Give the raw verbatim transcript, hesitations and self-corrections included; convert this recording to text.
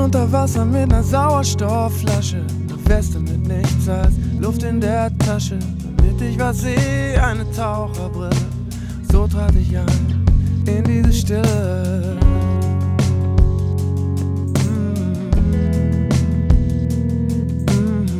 unter Wasser mit ner Sauerstoffflasche, ne Weste mit nichts als Luft in der Tasche, damit ich was seh, eine Taucherbrille, so trat ich ein.